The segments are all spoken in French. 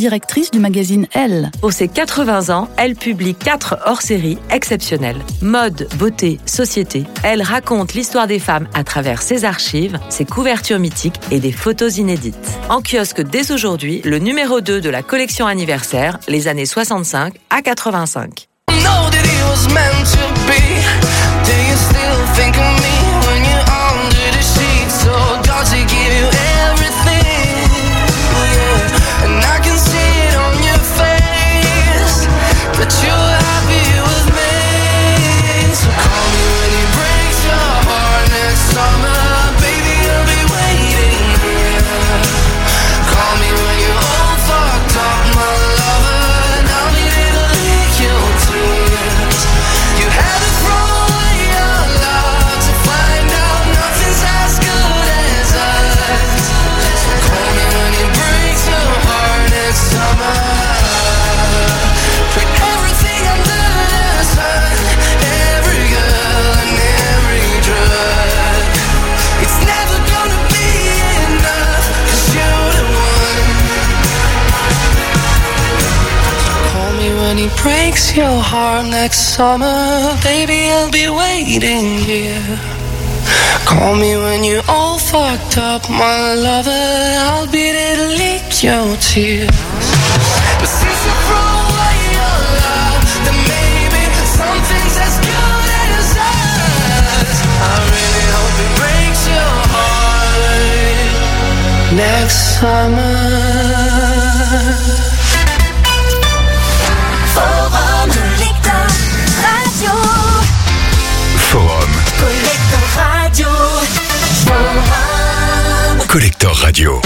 directrice du magazine Elle. Pour ses 80 ans, elle publie 4 hors-séries exceptionnelles. Mode, beauté, société. Elle raconte l'histoire des femmes à travers ses archives, ses couvertures mythiques et des photos inédites. En kiosque dès aujourd'hui, le numéro 2 de la collection anniversaire, les années 65 à 85. Breaks your heart next summer, baby, I'll be waiting here. Call me when you're all fucked up, my lover, I'll be there to lick your tears. But since you throw away your love, then maybe something's as good as us. I really hope it breaks your heart next summer. Forum Collector Radio. Forum Collector Radio. Forum Collector Radio.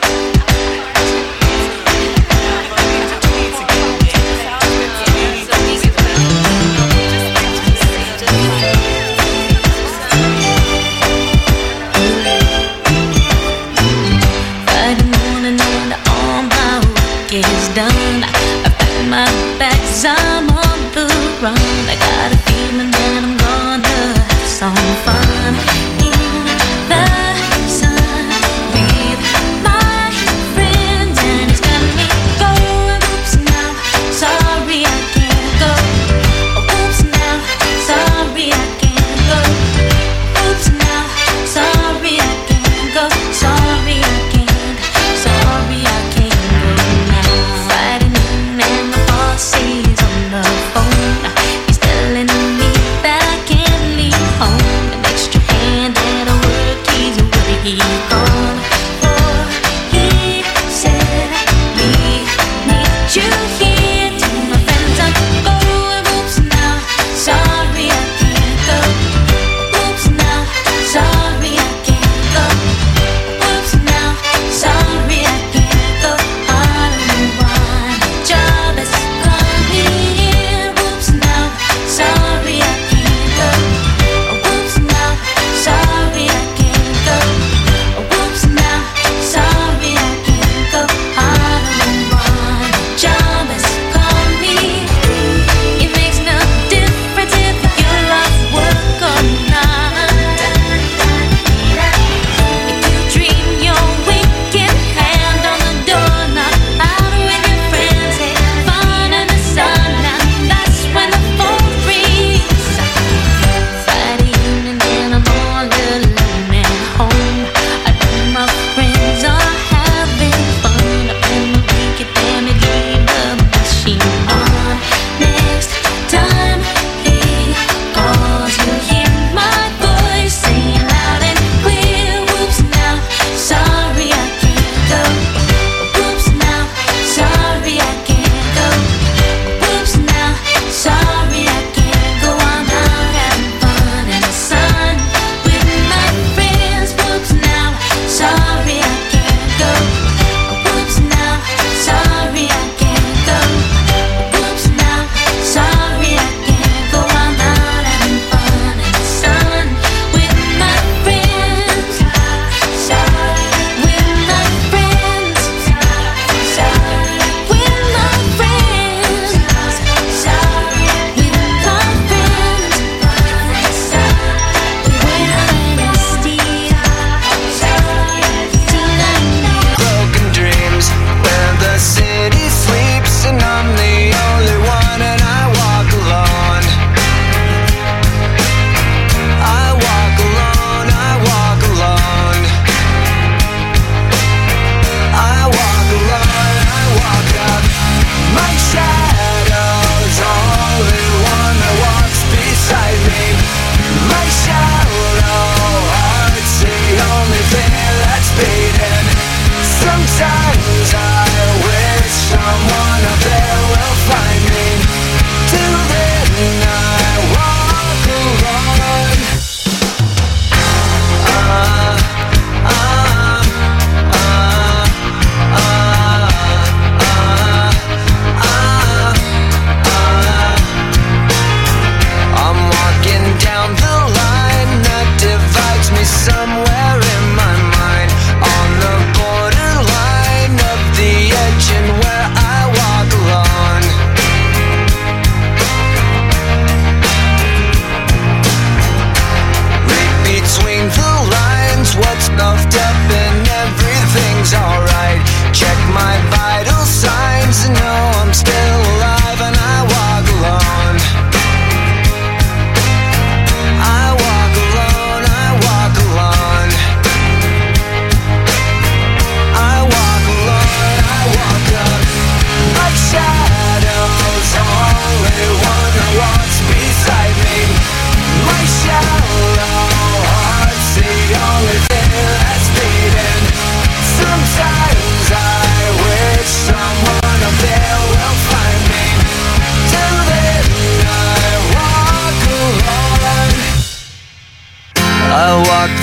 Friday morning when all my work is done, I pack my bags, I'm on the run. I got a feeling that I'm gonna have some fun in the sun with my friends, and it's got me going. Oops, now, sorry I can't go. Oops, now, sorry I can't go. Oops, now, sorry I can't go. Sorry I can't. Sorry I can't go now. Friday noon and my boss is on the phone. He's telling me that I can't leave home. The next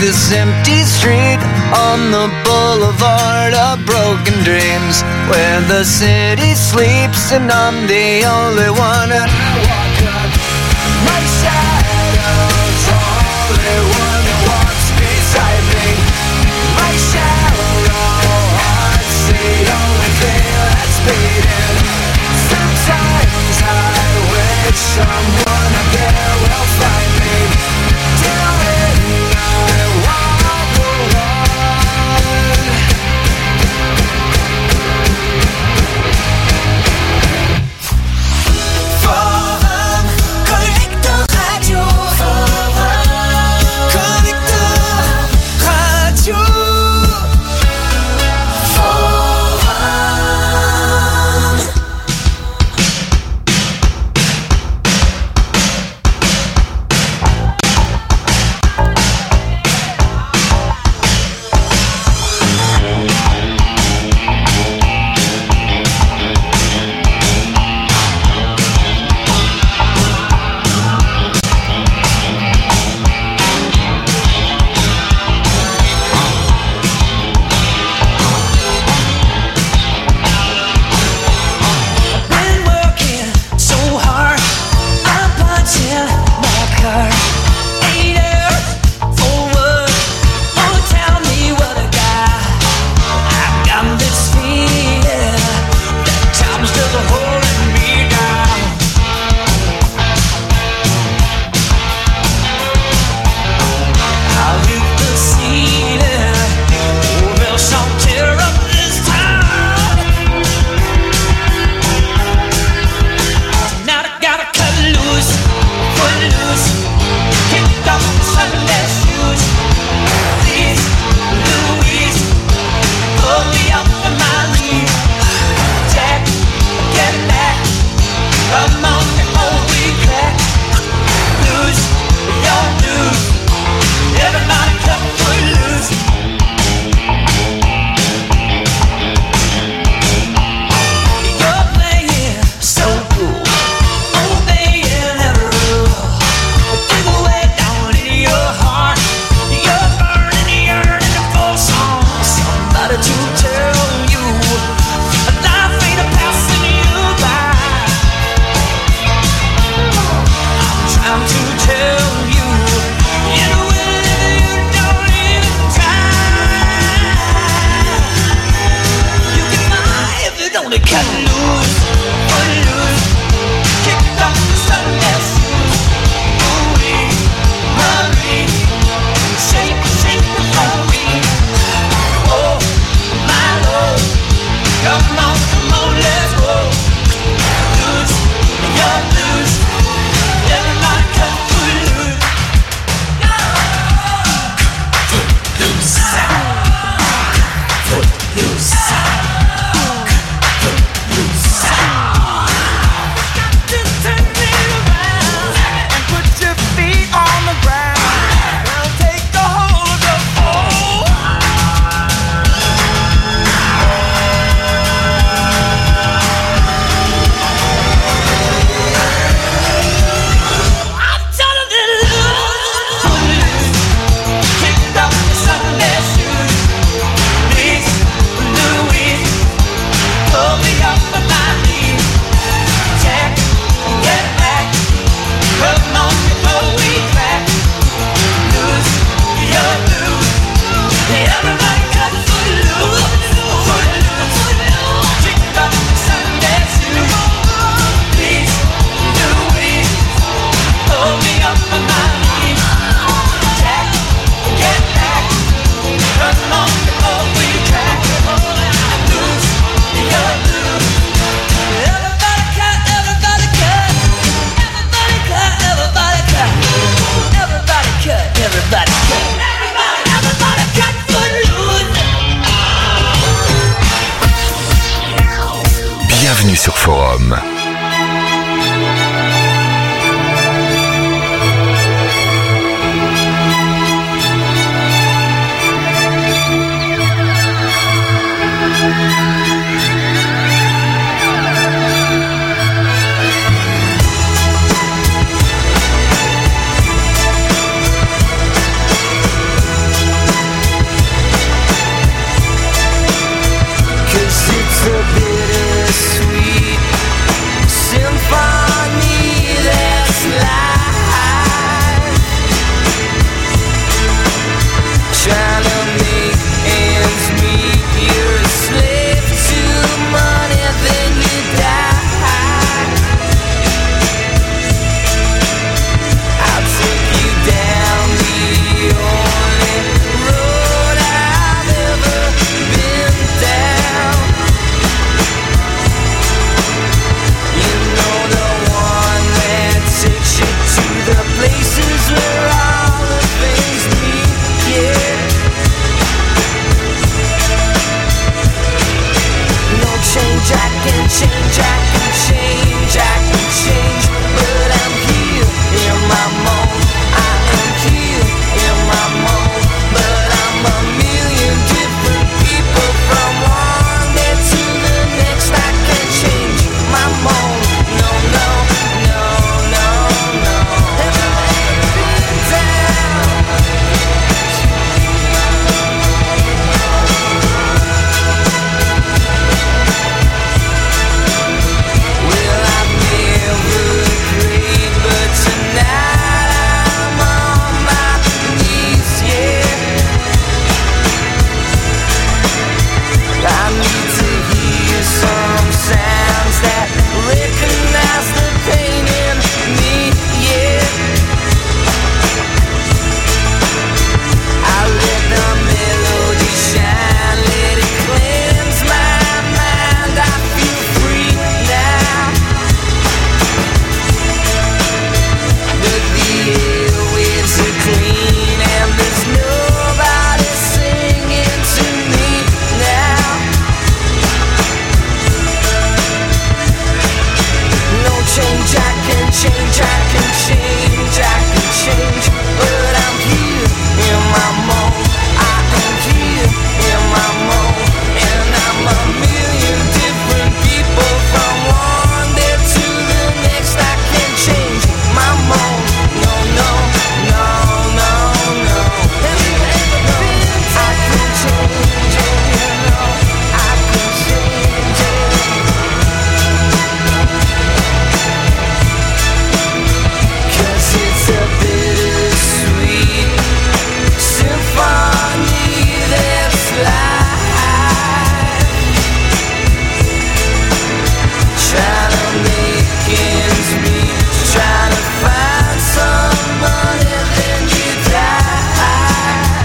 this empty street on the boulevard of broken dreams, where the city sleeps and I'm the only one. And I walk up, my shadow's only one who walks beside me. My shallow heart's the only thing that's beating. Sometimes I wish someone I care will find me. Till then I walk alone. Forum, Connecteur Radio. Forum, Connecteur Radio. Forum. Been working so hard, I'm punching my card. 8 hours for what? Oh, tell me what I got. I got this feeling that time's just holding me down. I hit the ceiling, or else I'll tear up this town. Now I gotta cut loose, put loose, kick off the Sunday shoes. Please, Louise, pull me up on my knees. Jack, get back, come on before we crack. Lose, don't lose, everybody cut foot loose. You're playing so cool, obeying every rule. Dig way down in your heart, you're burning, yearning for somebody to tell you life ain't a passing you by. I'm trying to tell you, in a way that you don't even try. You can fly if you don't cut loose, put loose, kick off the Sunday shoes. Ooh-wee, Marie, shake, shake the booty. Oh, my Lord, come on, let's go. Loose, you're loose, everybody cut foot loose. Put your feet on the ground. Girl, take a hold of the pole. I'm telling you, loose, kick off the Sunday shoes. Please, Louise, pull me up on my knees. Jack, get back, come on before we crack. Loose, you're loose, everybody cut foot loose. Kick off the Sunday shoes. Please, Louise, pull me up on my knees. Jack, get back, come on before we crack. Loose, you're loose, everybody cut, everybody cut, everybody cut, everybody cut, everybody cut, everybody cut, everybody cut foot loose. Bienvenue sur Forum. can change, I can change, I can change, but I'm here in my mold. I am here in my mold, but I'm a million different people from one day to the next. I can't change my mold. No, no, no, no, no. Have you ever been down? Well, I've never agreed, but tonight I'm on my knees, yeah. I need to hear some sounds that recognize the pain in me, yeah. I let the melody shine, let it cleanse my mind. I feel free now. But the airwaves are clean and there's nobody singing to me now. No change, I can change, I can change, I can change, but I'm here in my mold. I am here in my mold, and I'm a million different people from one day to the next. I can change my mold. No, no, no, no, no. Have you ever been I can change it, you know. I can change it. 'Cause it's a bittersweet symphony that's life. Trying to make ends meet, trying to find somebody, then you die.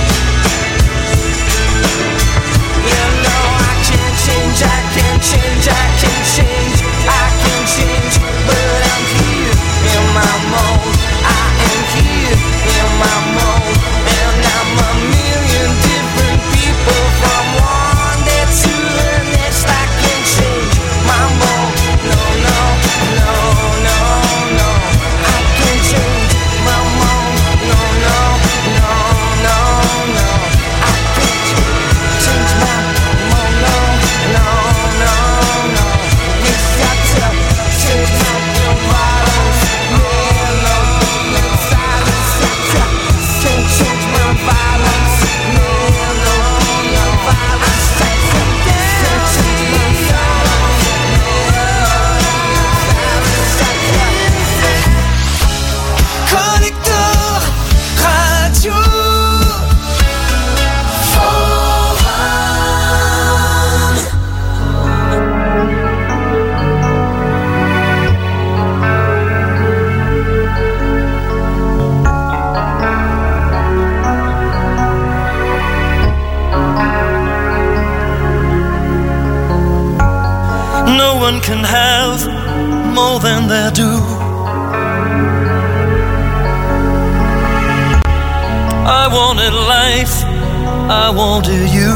You know I can't change, I can't change, I can't change, I can change, but I'm here in my mold. I am here in my mold, and I'm a million different people from one day to the next. I can change my mold. No, no, no, no, no. I can change my mold. No, no, no, no, no. I can change my mold. No, no, no, no. It's got to change my violence. No, no, no. Silence got to change my violence. No, no, no. Violence got to change my violence. Connecteur Radio Forum. No one can have more than they're due. I wanted life, I wanted you.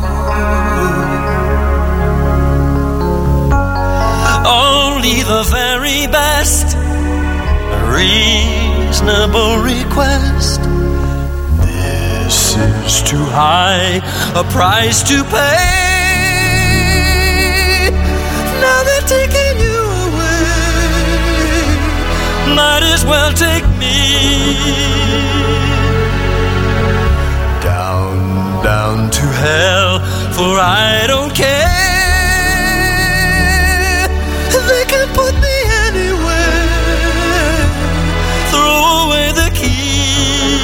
Only the very best, a reasonable request. This is too high a price to pay. Now they're taking you away, might as well take me. Down, down to hell, for I don't care. They can put me anywhere, throw away the key.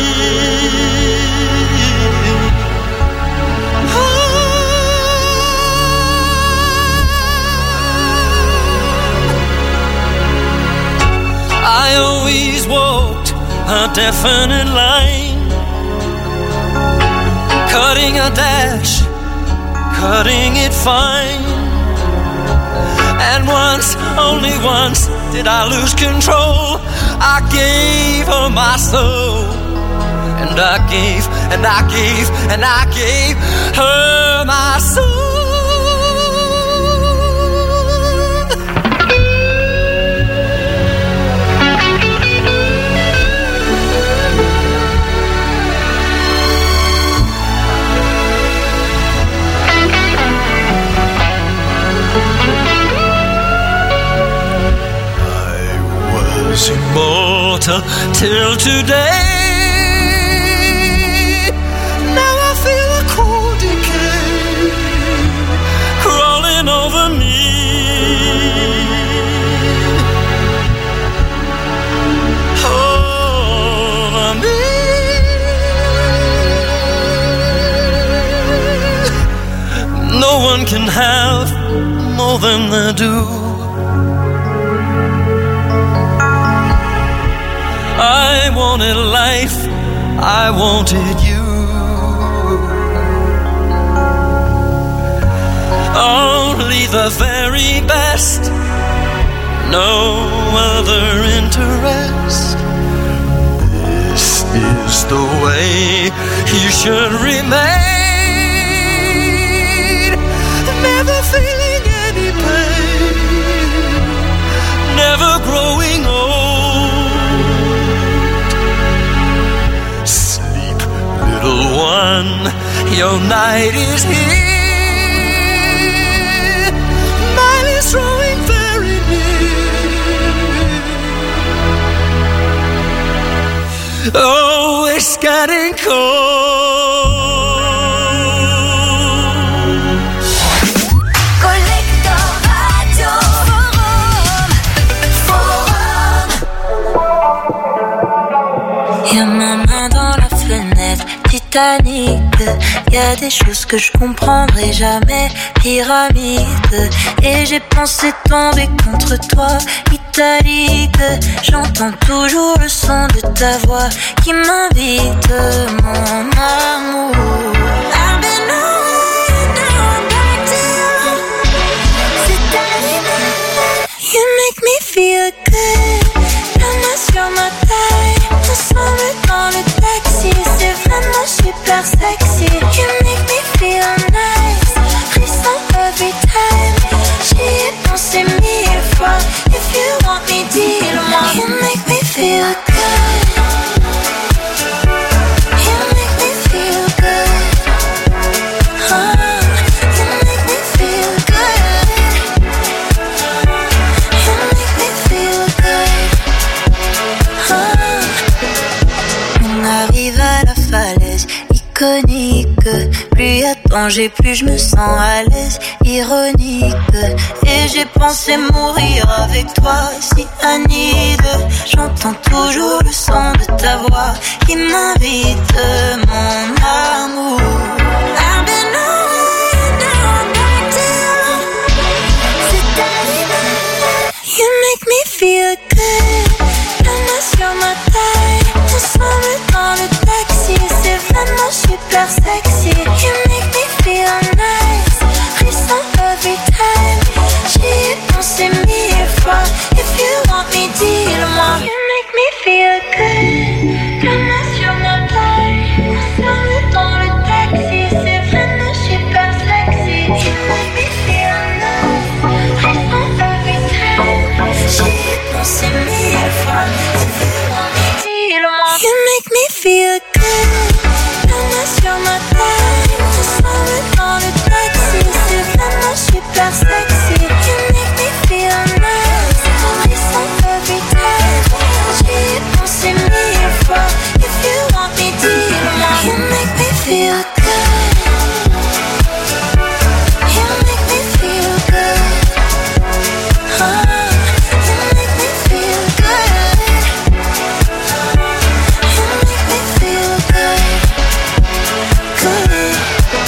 I always walked a definite line, cutting a dash, cutting it fine. And once, only once, did I lose control. I gave her my soul, and I gave, and I gave, and I gave her my soul. mortar till today. Now I feel a cold decay crawling over me. Over me. No one can have more than they do. I wanted life, I wanted you. Only the very best, no other interest. This is the way you should remain. Never feeling any pain, never growing old. Sleep, little one, your night is here. Mine is drawing very near. Oh, it's getting cold. Y'a ma main dans la fenêtre, Titanic. Y'a des choses que je comprendrai jamais, pyramide. Et j'ai pensé tomber contre toi, italique. J'entends toujours le son de ta voix qui m'invite, mon amour. I've been on, now back to you. C'est terminé. You make me feel good. La main sur ma taille. Ensemble dans le taxi, c'est vraiment super sexy. You make me feel nice, frisson every time. J'y ai pensé 1000 fois. If you want me, dis-le-moi. You make me feel good. You make me feel good. Oh, you make me feel good. You make me feel good. Oh. On arrive à la falaise iconique. Plus y a danger, plus je me sens à l'aise. Ironique. Et j'ai pensé mourir avec toi, si Anide. J'entends toujours le son de ta voix qui m'invite, mon amour. I've been on, now back to you. C'est terminé. You make me feel good. La main sur ma taille. Ensemble dans le taxi, c'est vraiment super sexy. You make me feel nice, frisson every time. J'y ai pensé 1000 fois. If you want me, dis-le-moi. You make me feel good. La main sur ma taille. Ensemble dans le taxi, c'est vraiment super sexy. You make me feel nice, frisson every time. J'y ai pensé 1000 fois. If you want me, dis-le-moi. You make me feel good. La main sur ma taille. Ensemble dans le taxi, c'est vraiment super sexy. You make me feel nice, frisson every time. J'y ai pensé 1000 fois. If you want me, dis-le-moi. You make me feel good. You make me feel good. Oh, you make me feel good. You make me feel good. Good.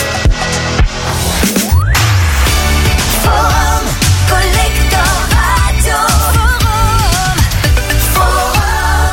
Forum, Collector Radio. Forum.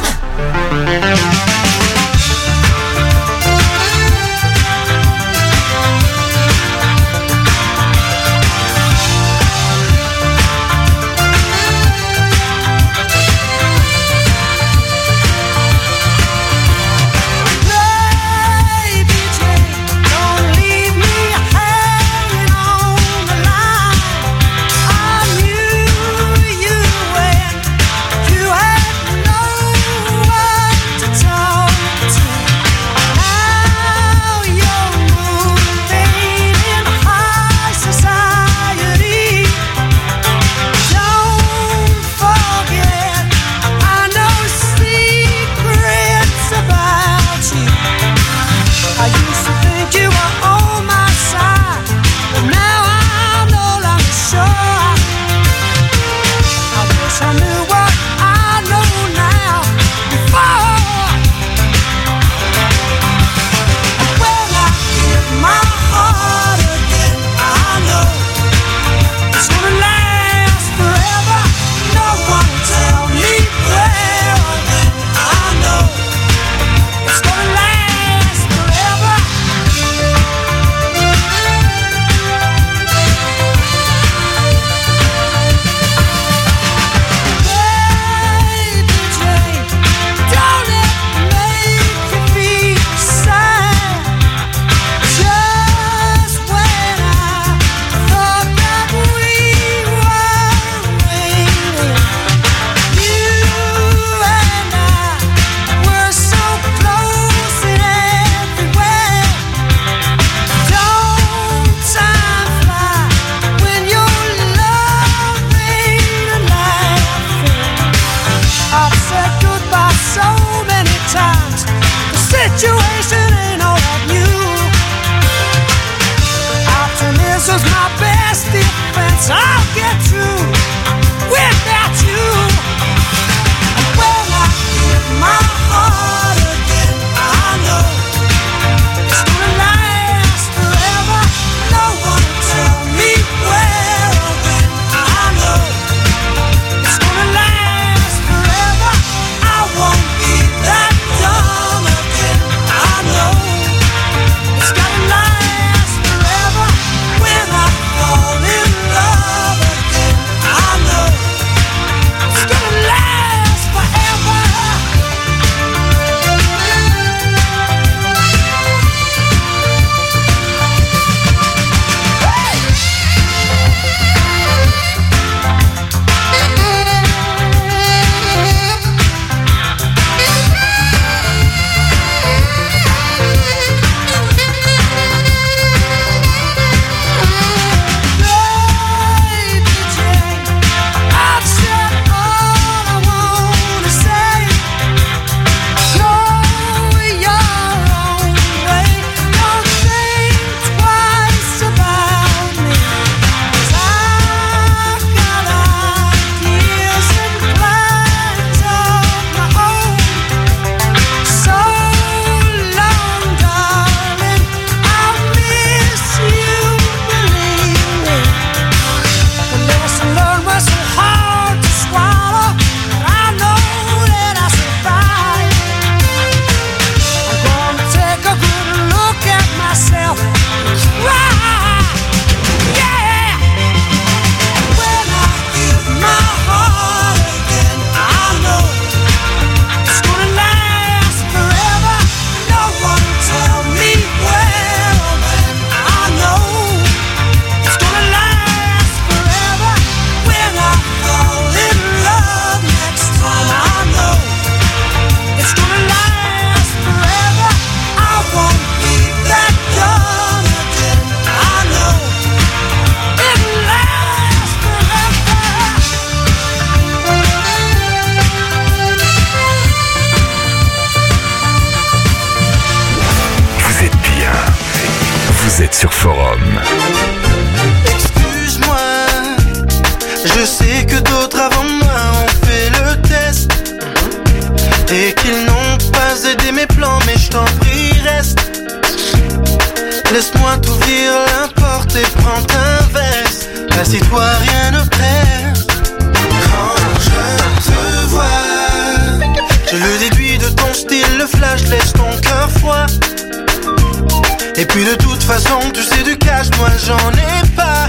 sur Forum. Excuse-moi, je sais que d'autres avant moi ont fait le test et qu'ils n'ont pas aidé mes plans, mais je t'en prie reste. Laisse-moi t'ouvrir la porte et prends ta veste. Assis-toi, rien ne presse. Quand je te vois, je le déduis de ton style, le flash laisse ton cœur froid. Et puis de toute façon, tu sais du cash, moi j'en ai pas.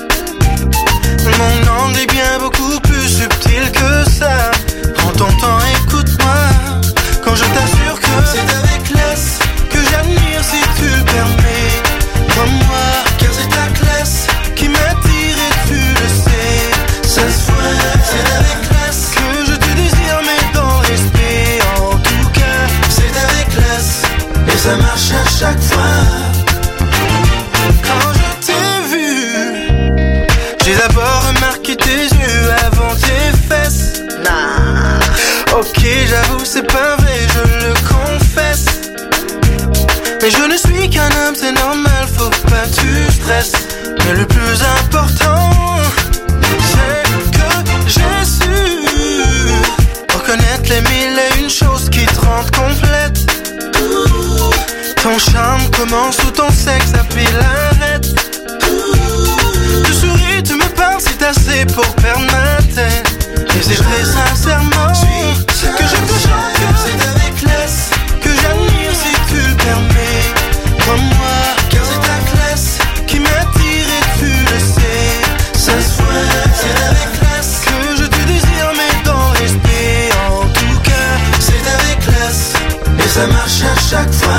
Mon angle est bien beaucoup plus subtil que ça. Prends ton temps, écoute-moi. Quand je t'assure que c'est avec classe que j'admire si tu le permets. Crois-moi, car c'est ta classe qui m'attire et tu le sais. Ça se voit, c'est avec classe que je te désire, mais dans l'esprit. En tout cas, c'est avec classe et ça marche à chaque fois. Quand je t'ai vu, j'ai d'abord remarqué tes yeux avant tes fesses. Ok, j'avoue, c'est pas vrai, je le confesse. Mais je ne suis qu'un homme, c'est normal, faut pas que tu stresses. Mais le plus important, c'est que j'ai su reconnaître les mille et une choses qui te rendent complète. Ton charme commence où ton sexe appuie l'arrête. Tu souris, tu me parles, c'est assez pour perdre ma tête. Et c'est très sincèrement que je te chante que c'est avec classe que j'admire si tu le permets. Crois-moi, car c'est ta classe qui m'attire et tu le sais. Ça se voit, c'est avec classe que je te désire, mais dans l'esprit. En tout cas, c'est avec classe et ça marche à chaque fois.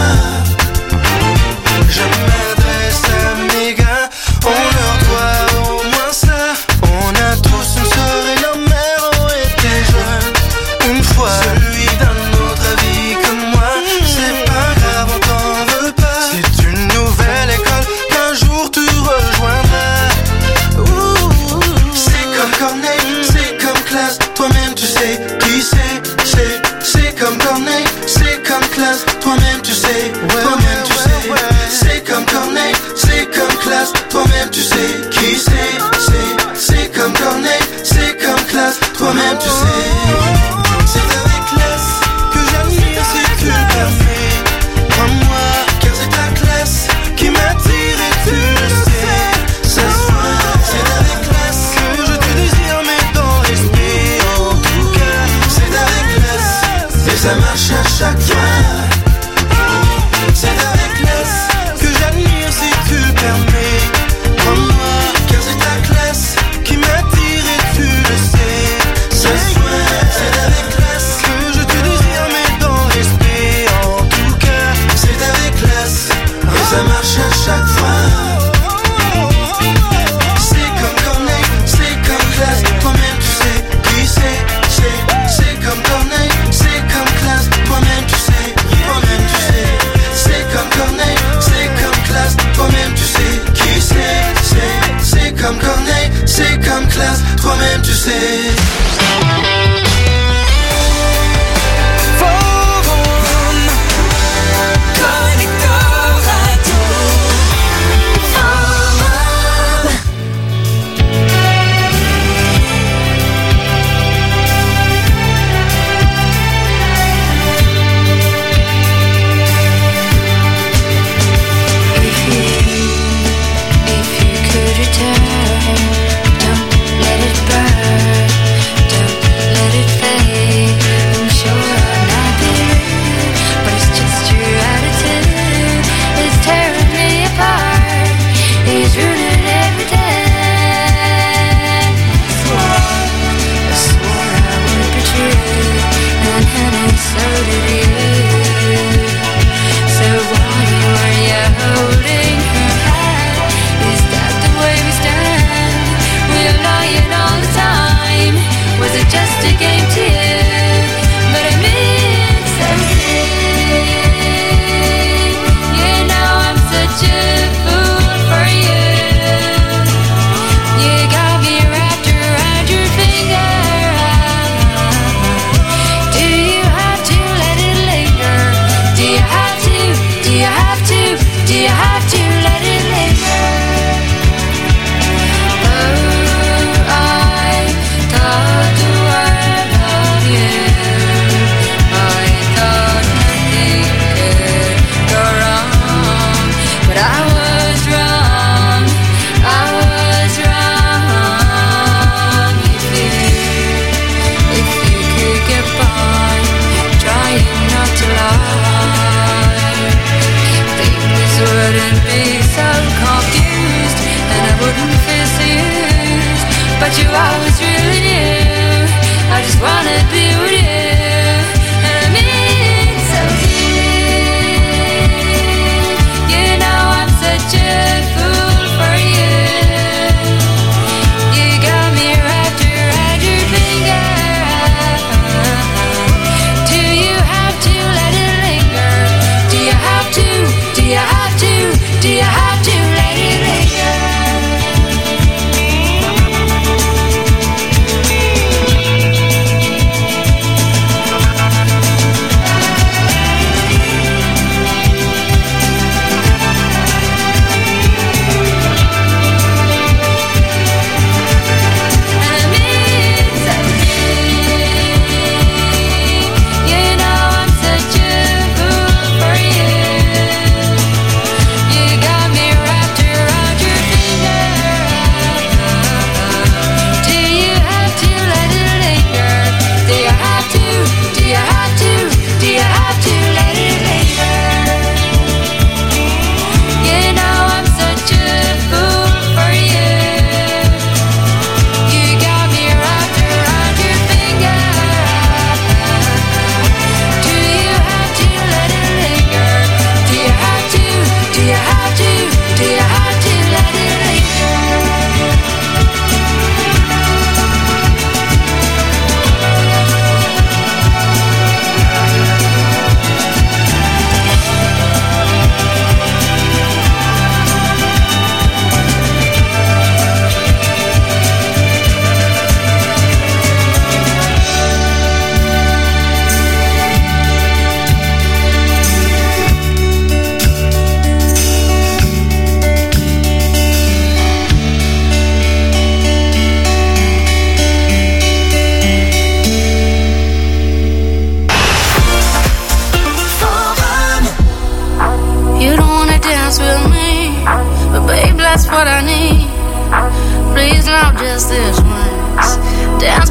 Je m'adresse à mes gars, on leur doit au moins ça. On a tous une sœur et nos mères ont été jeunes une fois. Celui d'un autre avis que moi, c'est pas grave, on t'en veut pas. C'est une nouvelle école qu'un jour tu rejoindras. C'est comme Corneille, c'est comme classe, toi-même tu sais qui c'est comme Corneille, c'est comme classe, toi-même tu sais, toi-même tu sais. C'est comme Corneille, c'est comme classe, toi-même tu sais qui c'est comme Corneille, c'est comme classe, toi-même tu sais. C'est avec classe que j'admire si tu le permets. Crois-moi, car c'est ta classe qui m'attire et tu le sais. Ça se voit, c'est avec classe que je te désire, mais dans l'esprit. En tout cas, c'est avec classe et ça marche à chaque fois. C'est avec classe que j'admire si tu le permets. Crois-moi, car c'est ta classe qui m'attire et tu le sais. Ça se voit, c'est avec classe que je te désire, mais dans l'esprit. En tout cas, c'est avec classe et ça marche à chaque fois. C'est comme Corneille, c'est comme classe, toi-même tu sais qui c'est comme Corneille, c'est comme classe, toi-même tu sais, toi-même tu sais. C'est comme Corneille, c'est comme classe, toi-même tu sais qui c'est comme Corneille, c'est comme classe, toi-même tu sais. Don't let it burn, don't it's really you. I just wanna be with you, and I mean so deep. You know I'm such a fool for you. You got me wrapped around your finger. Do you have to let it linger? Do you have to? Do you have to? Do you have to let it linger? That's what I need. Please, not just this once. Dance,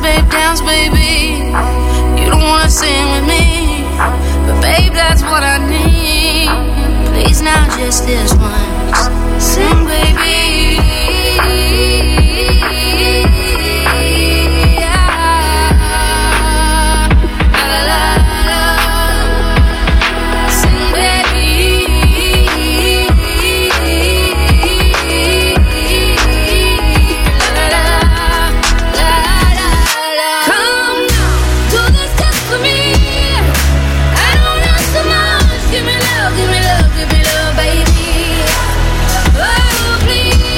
baby. You don't wanna sing with me, but babe, that's what I need. Please, not just this once. Sing, baby. Give me love, baby. Oh, please.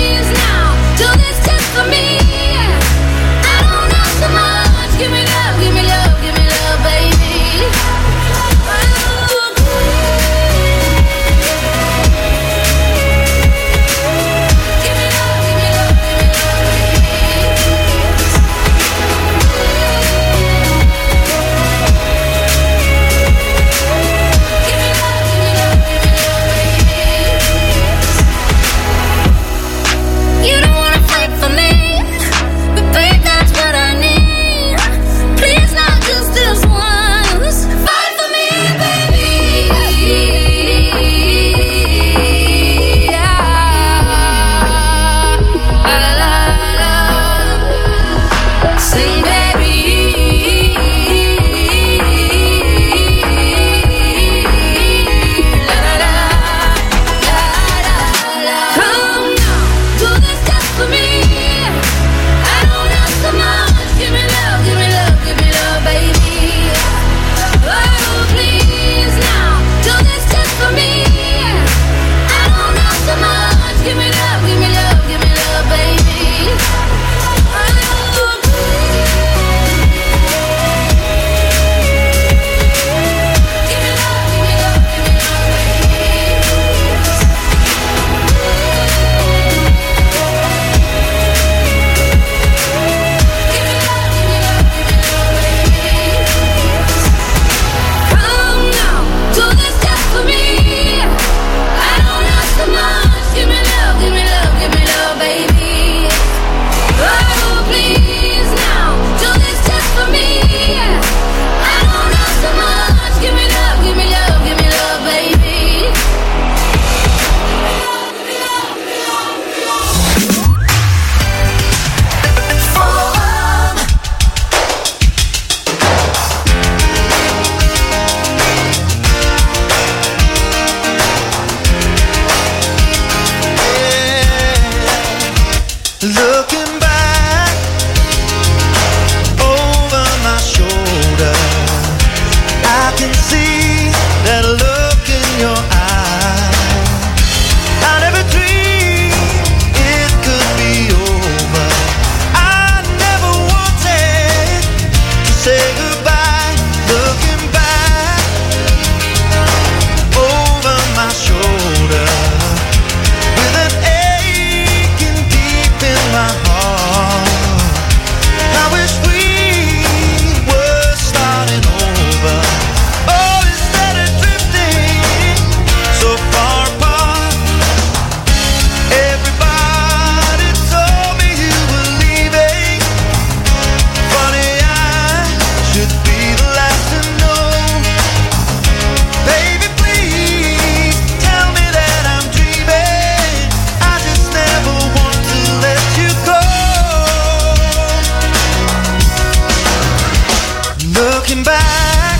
back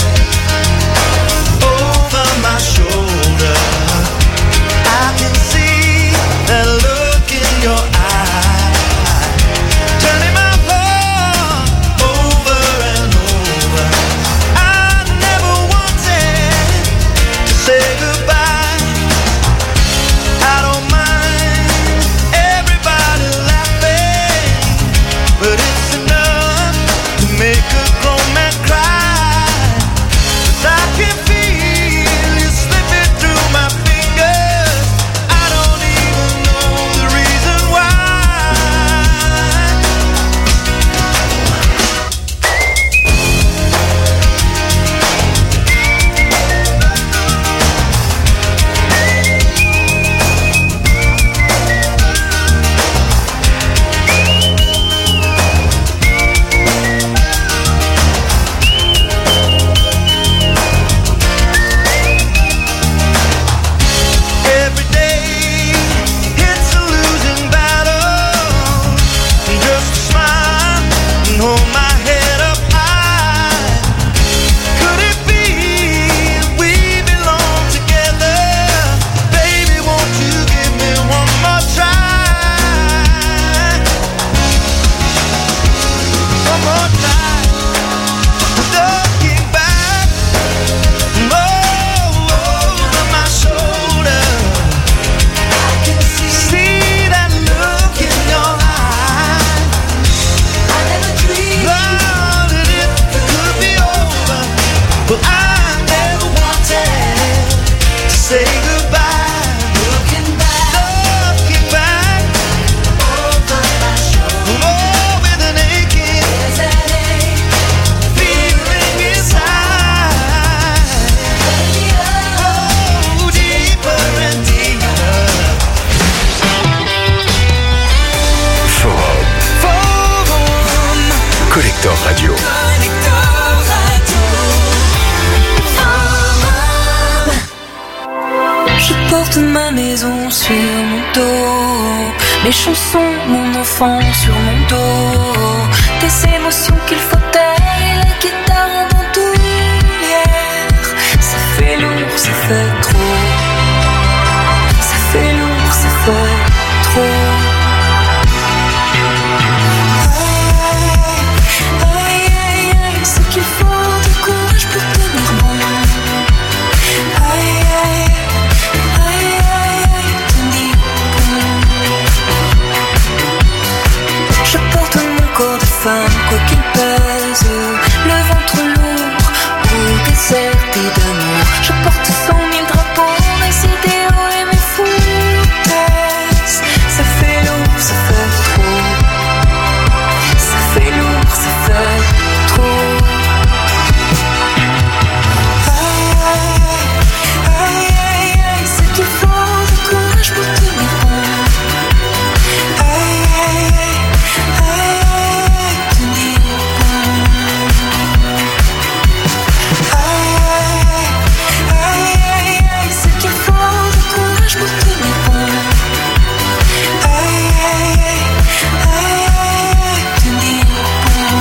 over my shoulder. I can see that look in your eye, turning my heart over and over. I never wanted to say goodbye. I don't mind everybody laughing, but it's enough to make a grown man cry. 'Cause I can feel you slipping through my fingers. I don't even know the reason why. Every day it's a losing battle. Just smile and hold my head up high. Could it be we belong together? Baby, won't you give me one more try? One more time. Looking back over my shoulder. I can see that look in your eye. I never dreamed that it could be over. Well, I never wanted to say goodbye. Looking back over my shoulder. Oh, with an aching feeling inside. Oh, deeper and deeper. Forum. Collector Radio. Je porte ma maison sur mon dos, mes chansons, mon enfant sur mon dos, des émotions qu'il faut taire et la guitare en bandoulière. Ça fait lourd, ça fait trop. Ça fait lourd, ça fait trop. Aïe, aïe, aïe, ce qu'il faut de courage pour tenir bon. Aïe, aïe, aïe, aïe, aïe, tenir bon. Je porte mon corps de femme, quoi qu'il pèse, le ventre lourd ou déserté d'amour. Je porte 100 000 drapeaux, mes idéaux et mes foutaises. Ça fait lourd, ça fait trop. Ça fait lourd, ça fait trop. Aïe, aïe, aïe, c'est qu'il faut de courage pour tenir bon. Aïe, aïe, aïe, aïe, tenir bon. Aïe, aïe, aïe, aïe, c'est qu'il faut de courage pour tenir bon. Aïe, aïe, aïe, aïe, tenir bon.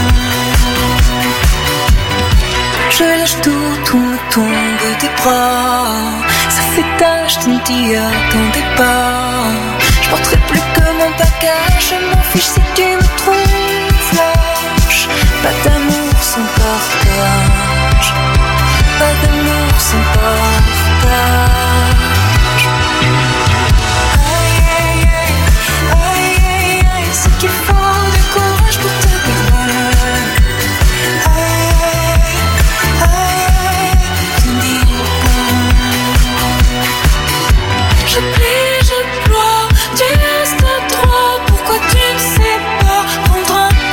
Je lâche tout me tombe des bras. Ça fait tache d'une dia dans des pas. Je porterai plus que mon bagage. Je m'en fiche si tu me trouves lâche. Pas d'amour sans partage. Pas d'amour sans partage. Aïe, aïe, aïe, aïe, aïe, aïe, c'est qu'il faut du courage pour te perdre. Aïe, aïe, aïe, tenir bon. Je plie, je pleure, tu restes droit. Pourquoi tu ne sais pas prendre un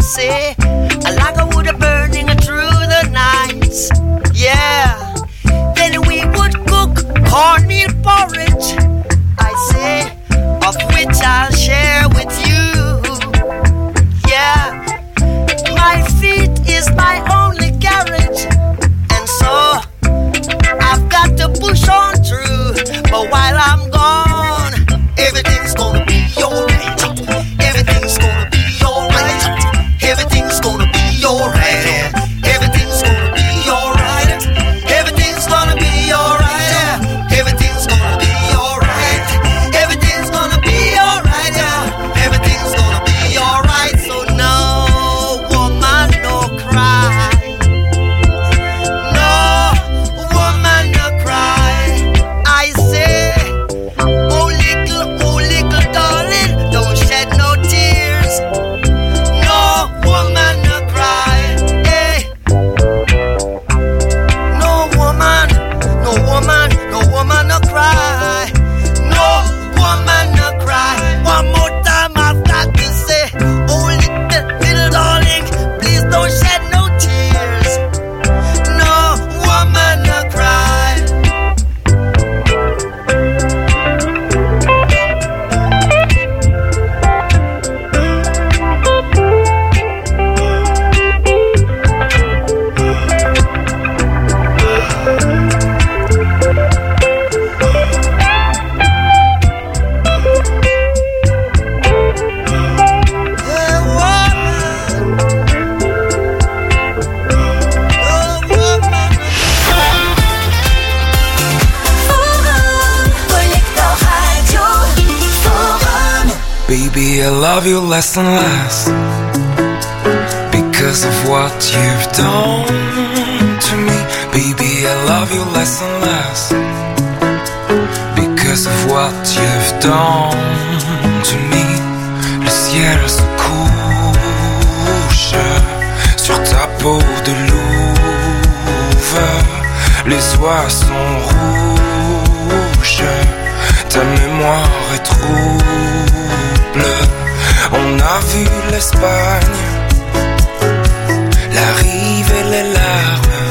say, like a wood burning through the night. Yeah, then we would cook cornmeal porridge, I say, of which I'll share with you. Yeah, my feet is my only carriage, and so I've got to push on through. But while I'm gone, everything's gonna be alright. Everything's gonna be alright. Everything's gonna be alright. Everything's gonna be alright. Everything's gonna be alright. Everything's gonna be alright. Everything's gonna be alright. Everything's gonna be alright. So no woman, no cry. No woman, no cry. I say, oh little darling, don't shed no tears. No woman, no cry. Hey. No woman, no woman, no woman, no cry. No woman, no cry. One more time I've got to say, oh little darling, please don't shed no tears. No woman, no cry. Yeah, woman. Oh, woman. Forum, Collector Radio. Forum. Baby, I love you less and less because of what you've done to me. Baby, I love you less and less because of what you've done to me. Le ciel se couche sur ta peau de louve. Les oies sont rouges, ta mémoire est trouble. On a vu l'Espagne, la rive et les larmes.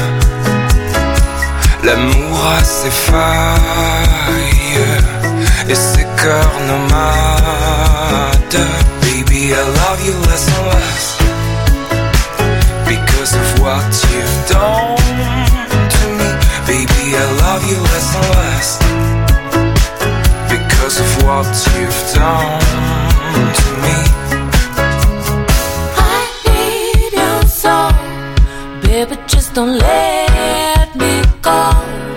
L'amour a ses failles et ses cœurs nomades. Baby, I love you less and less because of what you've done to me. Baby, I love you less and less because of what you've done to me. I need your soul, baby, just don't let me go.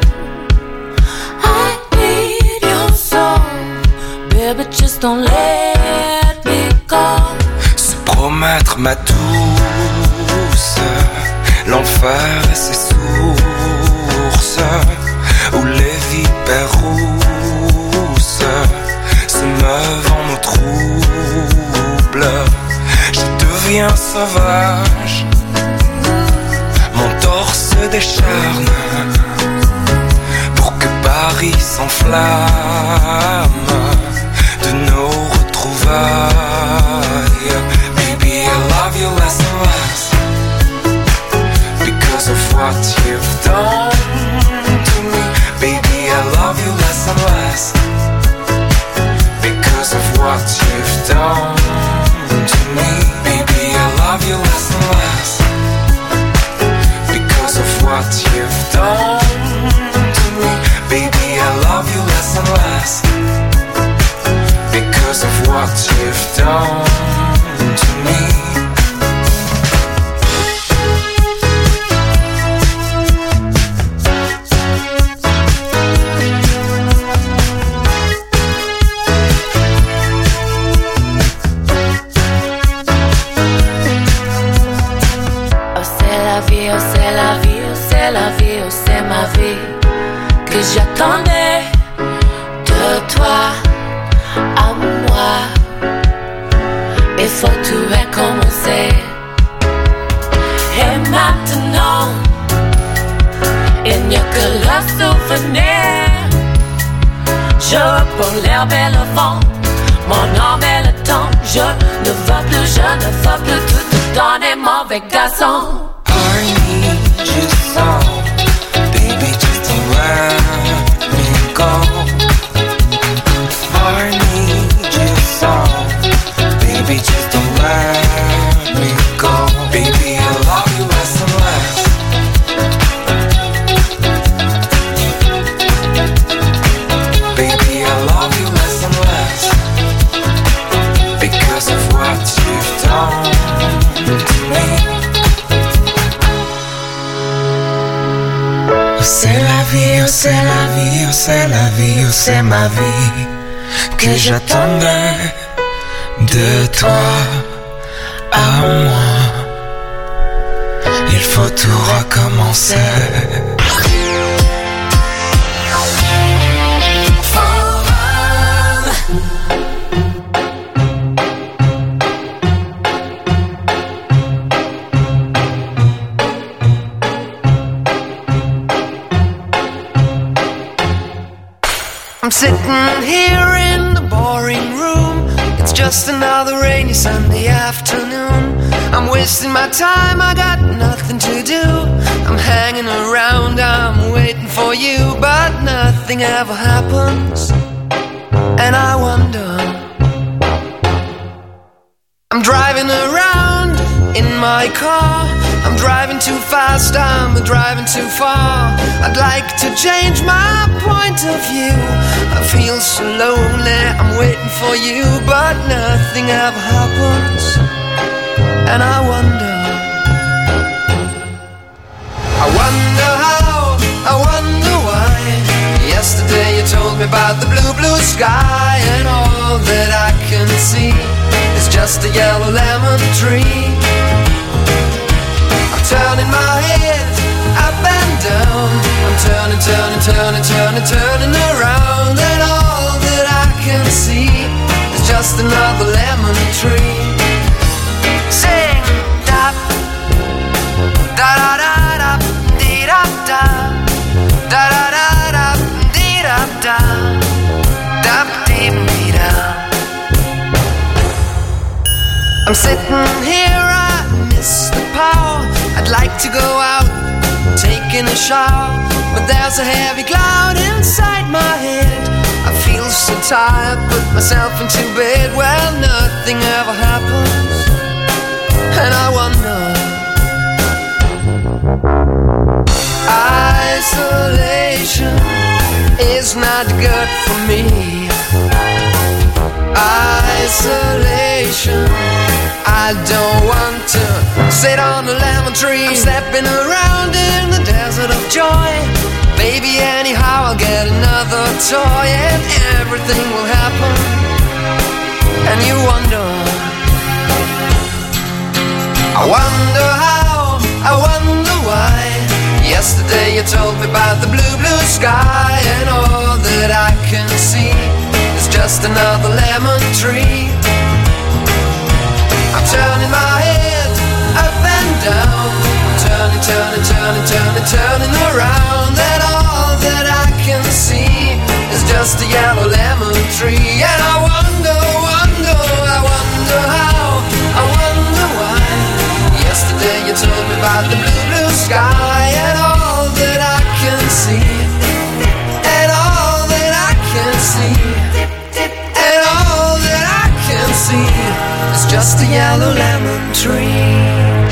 I need your soul, baby, just don't let me go. Se promettre ma douce, l'enfer et ses sources, où les vipères rousses se meuvent en eau trouble. Je deviens sauvage, mon torse décharne pour que Paris s'enflamme de nos retrouvailles. Baby, I love you less and less because of what you've done to me. Baby, I love you less and less because of what you've done to me. Baby, I love you less and less because of what you've done to me. Baby, I love you less and less because of what you've done to me. Oh, c'est la vie, oh, c'est la vie, oh, c'est la vie, oh, c'est ma vie que j'attendais de toi à moi. Il faut tout recommencer. Et maintenant, il n'y a que le souvenir. Je prends l'herbe et le vent, mon âme et le temps. Je ne veux plus tout Don est mauvais garçon. I need you so, baby, just don't let me go. I need you so, baby, just don't let me go. Baby, I love you less and less. Baby, I love you less and less, because of what you've done to me. Oh, c'est la vie, oh, c'est la vie, oh, c'est la vie, oh, c'est ma vie que j'attendais de toi à moi. Il faut tout recommencer. I'm sitting here in the boring room. It's just another rainy Sunday afternoon. I'm wasting my time, I got nothing to do. I'm hanging around, I'm waiting for you, but nothing ever happens. And I wonder, I'm driving around in my car. I'm driving too fast, I'm driving too far. I'd like to change my point of view. I feel so lonely, I'm waiting for you, but nothing ever happens. And I wonder how, I wonder why. Yesterday you told me about the blue, blue sky, and all that I can see is just a yellow lemon tree. Turning my head up and down. I'm turning, turning, turning, turning, turning around, and all that I can see is just another lemon tree. Sing da da da da da dee da da da da da da dee da da da dee dee da. I'm sitting here, I miss the power. I'd like to go out, taking a shower, but there's a heavy cloud inside my head. I feel so tired, put myself into bed. Well, nothing ever happens, and I wonder. Isolation is not good for me. Isolation, I don't want to sit on a lemon tree. I'm stepping around in the desert of joy. Baby, anyhow I'll get another toy, and everything will happen. And you wonder, I wonder how, I wonder why. Yesterday you told me about the blue, blue sky, and all that I can see is just another lemon tree. I'm turning my head up and down. I'm turning, turning, turning, turning, turning around, and all that I can see is just a yellow lemon tree. And I wonder, wonder, I wonder how, I wonder why. Yesterday you told me about the blue, blue sky, and all that I can see, and all that I can see, and all that I can see is just a yellow lemon tree.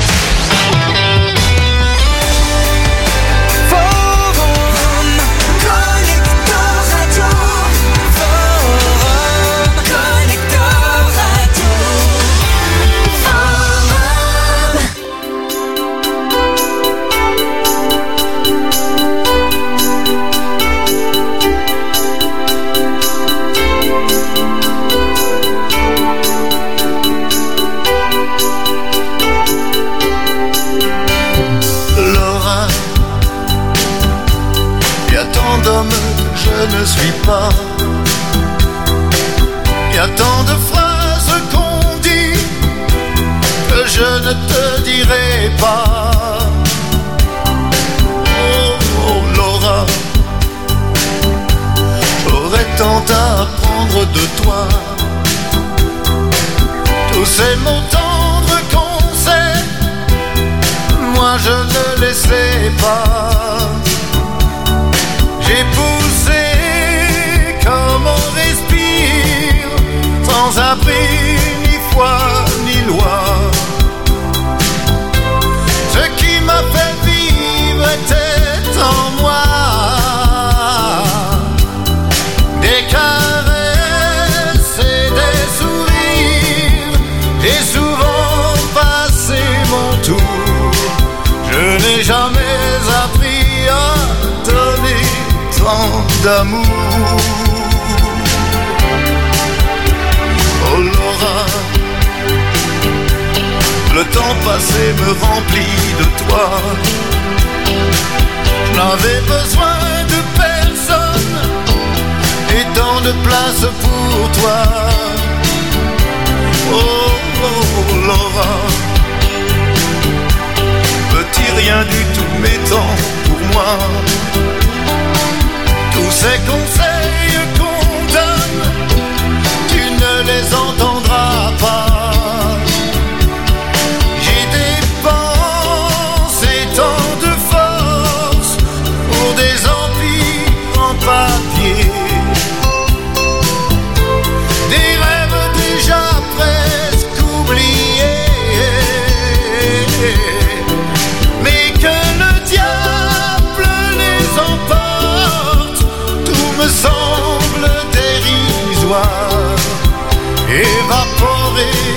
Je ne suis pas. Il y a tant de phrases qu'on dit que je ne te dirai pas. Oh, oh Laura, j'aurais tant à apprendre de toi. Tous ces mots tendres qu'on sait pas. J'ai poussé comme on respire, sans abri, ni foi, ni loi. Ce qui m'a fait vivre était en moi. Des caresses et des sourires, j'ai souvent passé mon tour. Je n'ai jamais appris à donner tant d'amour. Oh Laura, le temps passé me remplit de toi. Je n'avais besoin de personne et tant de place pour toi. Oh, oh Laura, petit rien du tout m'étant pour moi. Tous ces conseils qu'on donne, tu ne les entendras pas. J'ai dépensé tant de force pour des empires en papier, des rêves déjà presque oubliés. Mais que le diable les emporte, tout me semble dérisoire, évaporé